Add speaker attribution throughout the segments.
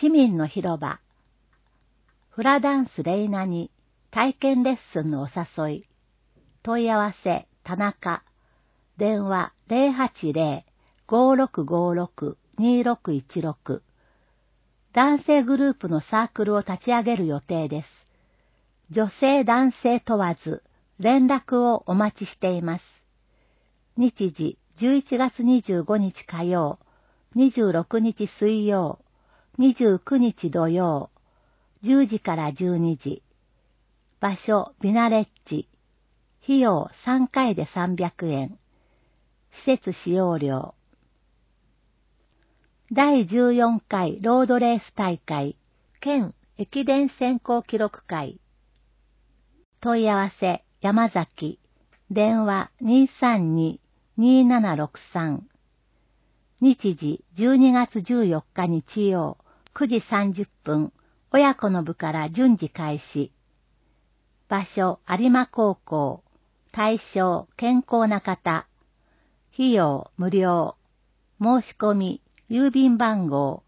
Speaker 1: 市民の広場。フラダンスレイナに体験レッスンのお誘い。問い合わせ、田中。電話080-5656-2616。男性グループのサークルを立ち上げる予定です。女性男性問わず連絡をお待ちしています。日時11月25日火曜、26日水曜、29日土曜、10時から12時。場所ビナレッジ。費用3回で300円。施設使用料。第14回ロードレース大会兼駅伝選考記録会。問い合わせ山崎。電話232-2763。日時12月14日日曜9時30分。親子の部から順次開始。場所有馬高校。対象健康な方。費用無料。申し込み郵便番号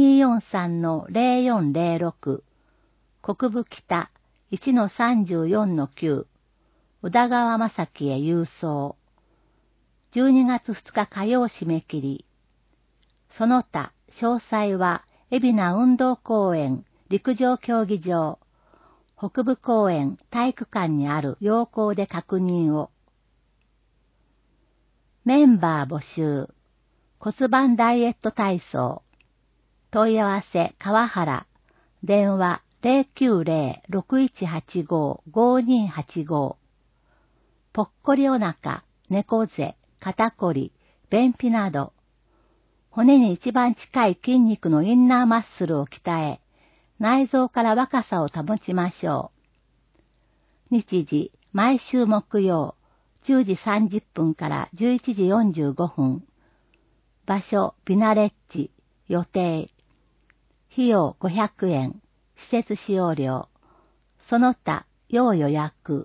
Speaker 1: 243-0406 国分北 1-34-9 宇田川正樹へ郵送。12月2日火曜締め切り。その他詳細は海老名運動公園陸上競技場北部公園体育館にある要項で確認を。メンバー募集。骨盤ダイエット体操。問い合わせ川原。電話090-6185-5285。ぽっこりお腹、猫背、肩こり、便秘など。骨に一番近い筋肉のインナーマッスルを鍛え、内臓から若さを保ちましょう。日時、毎週木曜、10時30分から11時45分。場所、ビナレッジ、予定。費用500円、施設使用料。その他、要予約。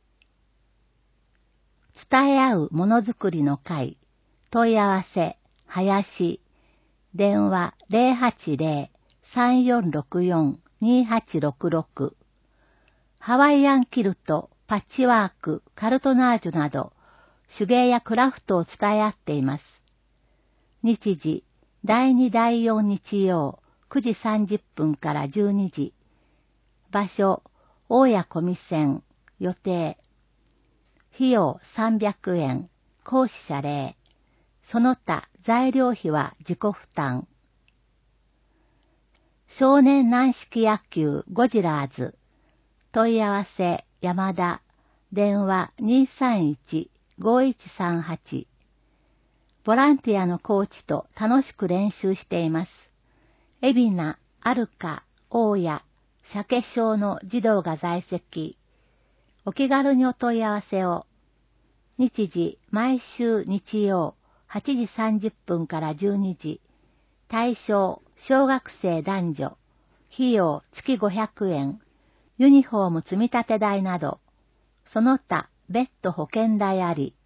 Speaker 1: 伝え合うものづくりの会。問い合わせ、林。電話080-3464-2866。ハワイアンキルト、パッチワーク、カルトナージュなど、手芸やクラフトを伝え合っています。日時、第2第4日曜、9時30分から12時。場所、大谷小見線、予定。費用300円、講師謝礼。その他、材料費は自己負担。少年軟式野球ゴジラーズ。問い合わせ山田。電話231-5138。ボランティアのコーチと楽しく練習しています。海老名、アルカ、大谷、鮭小の児童が在籍。お気軽にお問い合わせを。日時、毎週日曜、8時30分から12時。対象、小学生男女。費用、月500円。ユニフォーム積み立て代など。その他、別途保険代あり。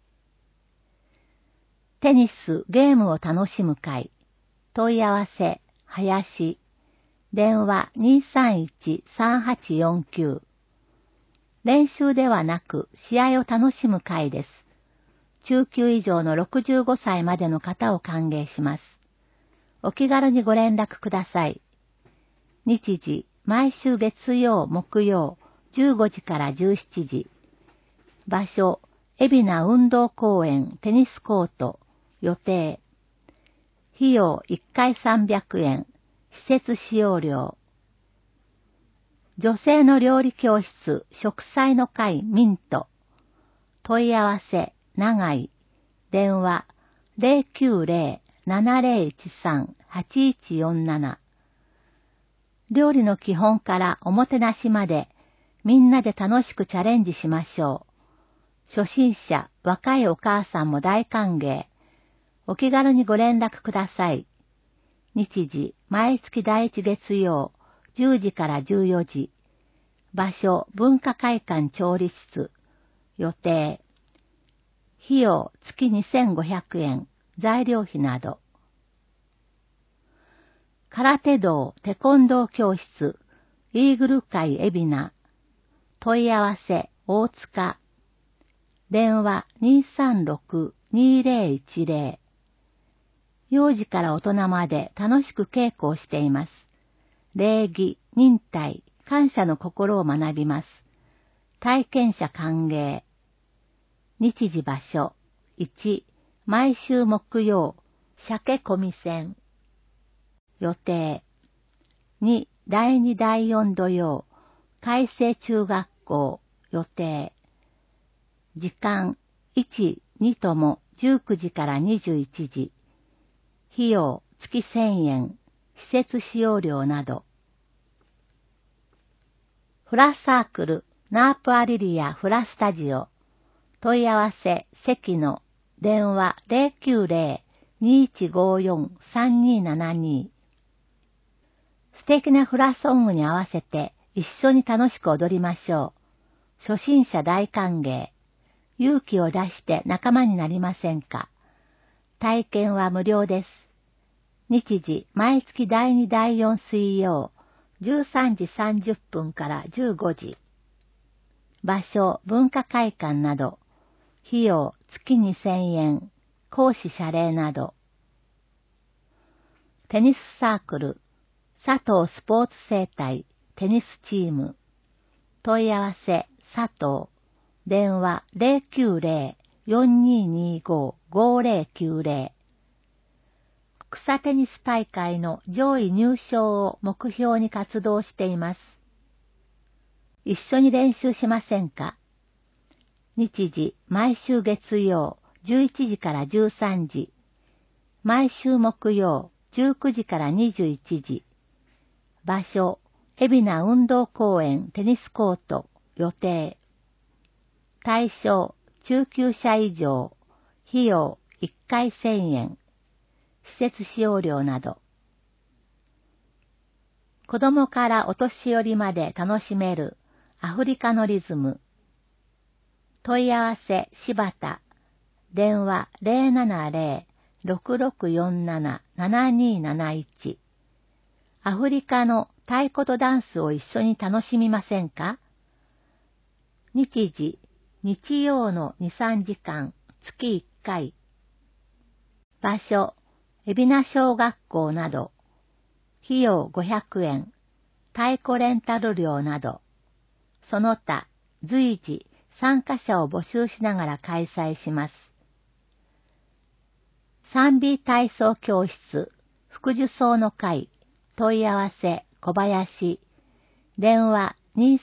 Speaker 1: テニス、ゲームを楽しむ会。問い合わせ、林。電話231-3849。練習ではなく、試合を楽しむ会です。中級以上の65歳までの方を歓迎します。お気軽にご連絡ください。日時、毎週月曜、木曜、15時から17時。場所、海老名運動公園テニスコート、予定。費用1回300円、施設使用料。女性の料理教室、植栽の会ミント。問い合わせ、長井。電話、090-7013-8147。料理の基本からおもてなしまで、みんなで楽しくチャレンジしましょう。初心者、若いお母さんも大歓迎。お気軽にご連絡ください。日時、毎月第一月曜、10時から14時。場所、文化会館調理室。予定。費用、月2500円。材料費など。 空手道テコンドー教室、イーグル会海老名。問い合わせ、大塚。電話236-2010。幼児から大人まで楽しく稽古をしています。礼儀、忍耐、感謝の心を学びます。体験者歓迎。日時場所。1、毎週木曜、鮭込み船。予定。2、第2第4土曜、開成中学校。予定。時間。1、2とも19時から21時。費用、月1000円。施設使用料など。フラサークル、ナープアリリアフラスタジオ。問い合わせ、関野。電話090-2154-3272。素敵なフラソングに合わせて一緒に楽しく踊りましょう。初心者大歓迎。勇気を出して仲間になりませんか？体験は無料です。日時、毎月第2第4水曜、13時30分から15時。場所、文化会館など。費用、月2000円。講師謝礼など。テニスサークル、佐藤スポーツ生態、テニスチーム。問い合わせ、佐藤。電話090-4225-5090。草テニス大会の上位入賞を目標に活動しています。一緒に練習しませんか？日時、毎週月曜、11時から13時。毎週木曜、19時から21時。場所、海老名運動公園テニスコート。予定。対象、中級者以上。費用、1回1000円。施設使用料など。子供からお年寄りまで楽しめるアフリカのリズム。問い合わせ、柴田。電話070-6647-7271。アフリカの太鼓とダンスを一緒に楽しみませんか？日時、日曜の2、3時間、月1回。場所、海老名小学校など。費用500円。太鼓レンタル料など。その他、随時、参加者を募集しながら開催します。3B 体操教室、福寿草の会。問い合わせ、小林。電話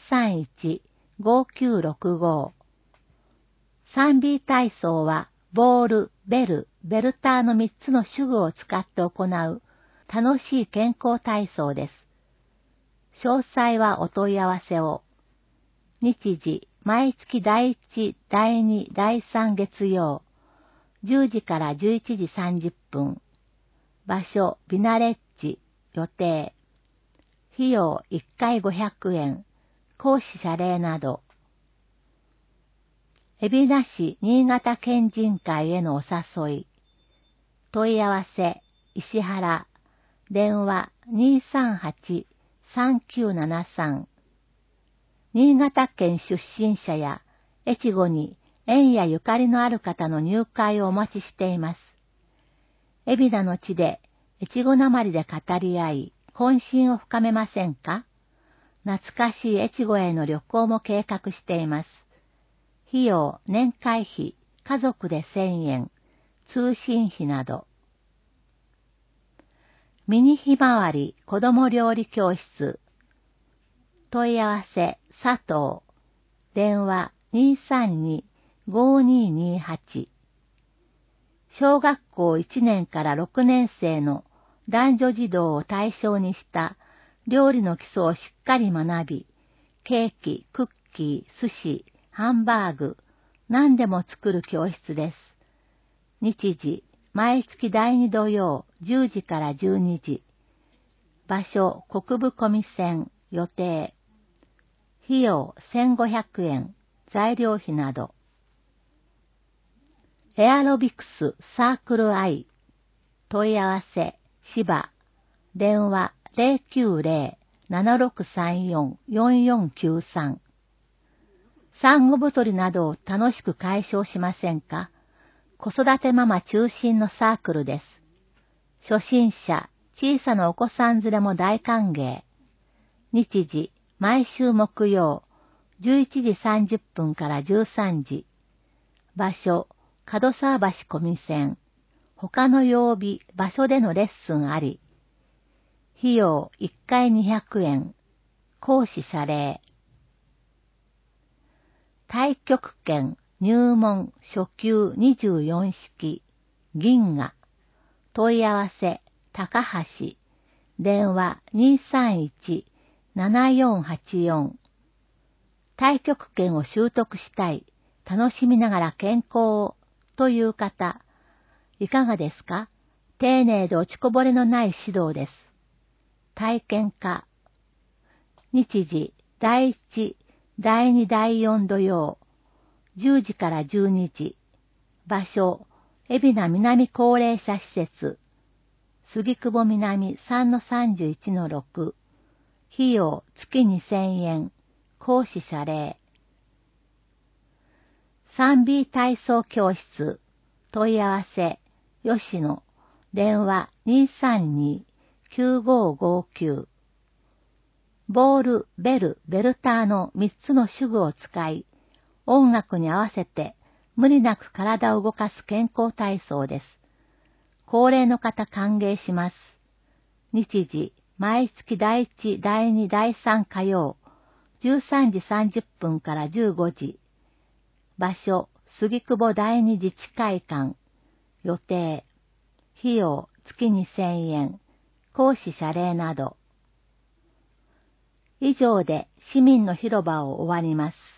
Speaker 1: 231-5965。3B 体操は、ボール、ベル、ベルターの3つの手具を使って行う楽しい健康体操です。詳細はお問い合わせを。日時、毎月第1、第2、第3月曜、10時から11時30分。場所、ビナレッジ、予定。費用1回500円。講師謝礼など。海老名市新潟県人会へのお誘い。問い合わせ、石原。電話238-3973。新潟県出身者や越後に縁やゆかりのある方の入会をお待ちしています。海老名の地で越後なまりで語り合い、懇親を深めませんか？懐かしい越後への旅行も計画しています。費用、年会費、家族で1000円、通信費など。ミニひまわり子供料理教室。問い合わせ、佐藤。電話232-5228。小学校1年から6年生の男女児童を対象にした料理の基礎をしっかり学び、ケーキ、クッキー、寿司、ハンバーグ、何でも作る教室です。日時、毎月第2土曜、10時から12時。場所、国分込み線、予定。費用、1500円、材料費など。エアロビクスサークル I。問い合わせ、芝。 電話090-7634-4493。産後太りなどを楽しく解消しませんか？子育てママ中心のサークルです。初心者、小さなお子さん連れも大歓迎。日時、毎週木曜、11時30分から13時。場所、門沢橋小見線。他の曜日、場所でのレッスンあり。費用1回200円。講師謝礼。太極拳入門初級24式。銀河。問い合わせ、高橋。電話231-7484。太極拳を習得したい。楽しみながら健康を。という方。いかがですか？丁寧で落ちこぼれのない指導です。体験家。日時、第1、第2、第4土曜、10時から12時。場所、海老名南高齢者施設。杉久保南 3-31-6。費用月2000円。講師謝礼。3B 体操教室。問い合わせ。吉野。電話232-9559。ボール、ベル、ベルターの3つの手具を使い、音楽に合わせて無理なく体を動かす健康体操です。高齢の方歓迎します。日時、毎月第1、第2、第3火曜、13時30分から15時。場所、杉久保第二自治会館。予定。費用、月2000円。講師謝礼など。以上で市民の広場を終わります。